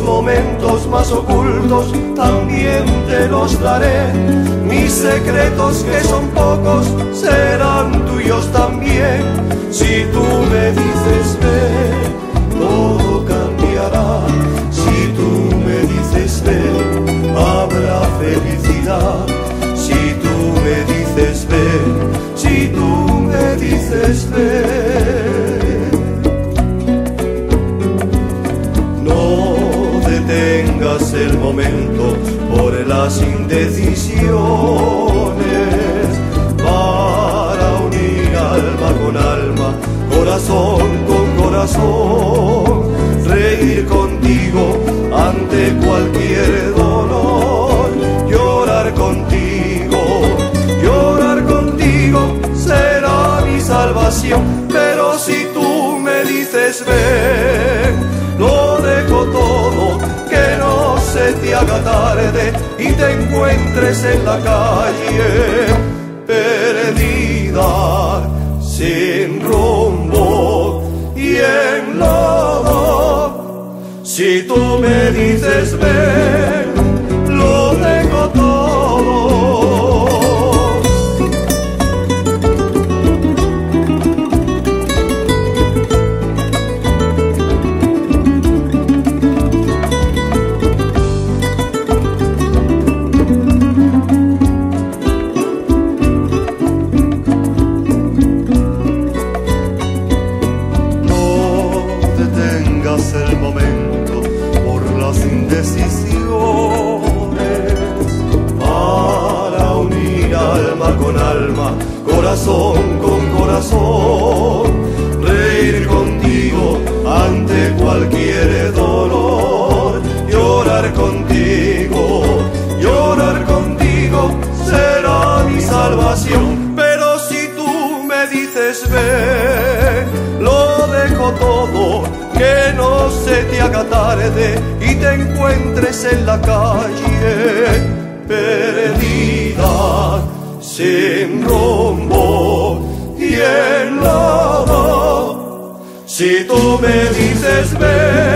momentos más ocultos también te los daré. Mis secretos, que son pocos, serán tuyos también. Si tú me dices ven, todo cambiará. Si tú me dices ven, habrá felicidad. Si tú me dices ven, si tú me dices ven. No detengas el momento por las indecisiones, para unir alma con alma, corazón con corazón, reír contigo ante cualquier dolor, llorar contigo será mi salvación. Pero si tú me dices ven, lo dejo todo, que no se te haga tarde y te encuentres en la calle perdida, sin rumbo y en lodo. Si tú me dices ven, lo dejo todo. El momento por las indecisiones, para unir alma con alma, corazón con corazón, reír contigo ante cualquier dolor, llorar contigo será mi salvación. Pero si tú me dices ven, lo dejo todo, que no se te haga tarde y te encuentres en la calle perdida, sin rumbo y en lodo. Si tú me dices ven,